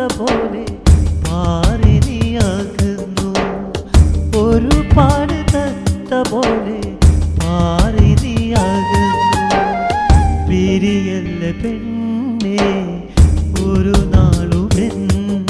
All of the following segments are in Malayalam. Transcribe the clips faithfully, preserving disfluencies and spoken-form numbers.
പോലെ പാറിനിയാകുന്നു. ഒരുപാട് തത്ത പോലെ പാറിനിയാകുന്നു. പിരിയല്ല പെണ്ണേ ഒരു നാളുമെന്നേ.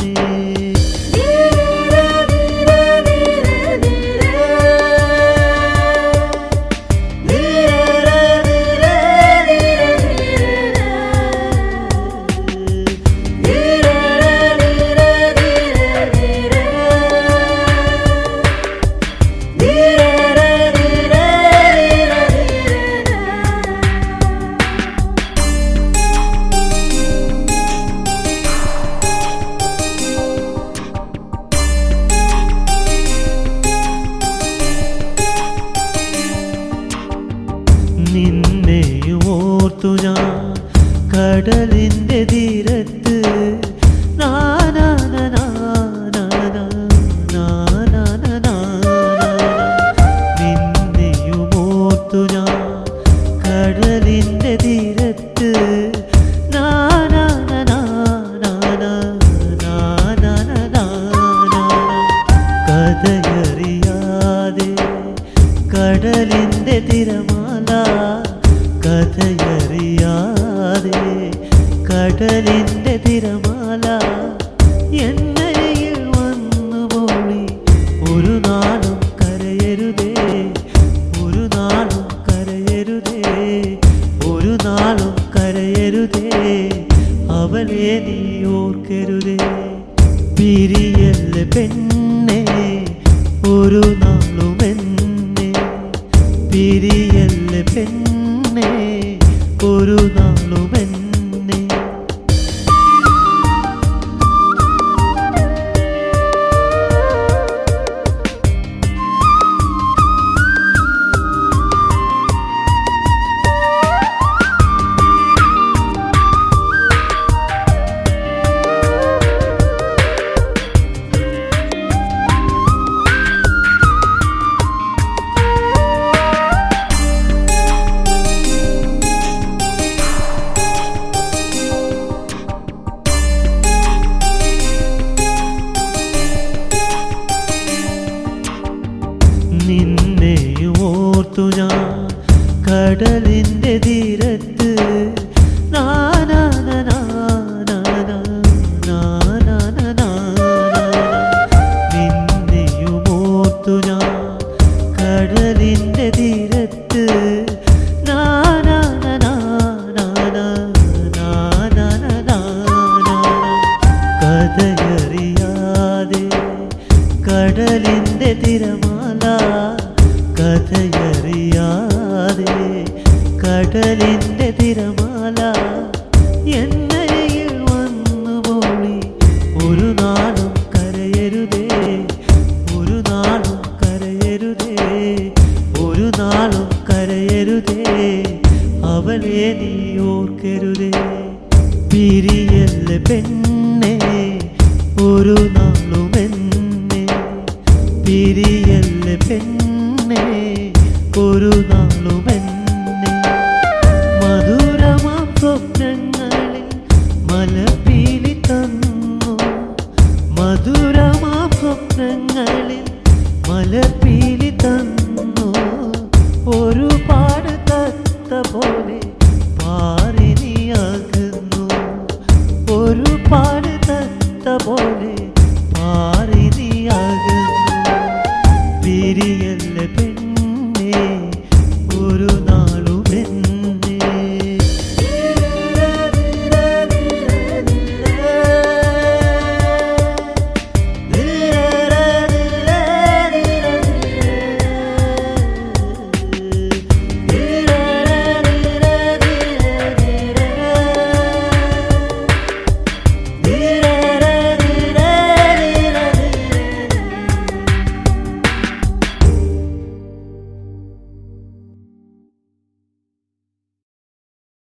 നിന്നെയും ഓർത്തു ഞാൻ കടലിൻ്റെ തീരത്ത്. നിന്നെയും ഓർത്തു ഞാൻ കടലിൻ്റെ തീരത്ത്. കഥയറിയാതെ കടലിൻ്റെ തിരമാല, കഥയറിയാതെ കടലിൻ്റെ തിരമാല എന്നരികിൽ വന്നു പോളി. ഒരു നാളും കരയരുതേ, ഒരു നാളും കരയരുതേ, ഒരു നാളും കരയരുതേ, അവളെ നീ ഓർക്കരുതേ. പിരിയല്ല പെണ്ണേ ഒരു നാളുമെന്നേ. പിരിയല്ല പെണ്ണേ ഒരു നാളുമെന്നേ. നിന്നെയും ഓർത്തു ഞാൻ കടലിൻ്റെ തീരത്ത്. നിന്നെയും ഓർത്തു ഞാൻ കടലിൻ്റെ തീരത്ത്. കഥയറിയാതെ കടലിൻ്റെ തിരമാല, കഥയറിയാതെ കടലിൻ്റെ തിരമാല എന്നരികിൽ വന്നു പോളി. ഒരു നാളും കരയരുതേ, ഒരു നാളും കരയരുതേ, ഒരു നാളും കരയരുതേ, അവളെ നീ ഓർക്കരുതേ. പിരിയല്ല പെണ്ണേ ഒരു നാളുമെന്നേ. പിരിയല്ല പെണ്ണേ ഒരു നാളുമെന്നേ. മധുരമാം സ്വപ്നങ്ങളിൽ മലർപ്പീലി തന്നു. മധുരമാം സ്വപ്നങ്ങളിൽ മലർപ്പീലി തന്നു. ഒരുപാട് തത്ത പോലെ പാറിനിയാകുന്നു. ഒരുപാട് തത്ത പോലെ പാറിനിയാകുന്നു. പിരിയ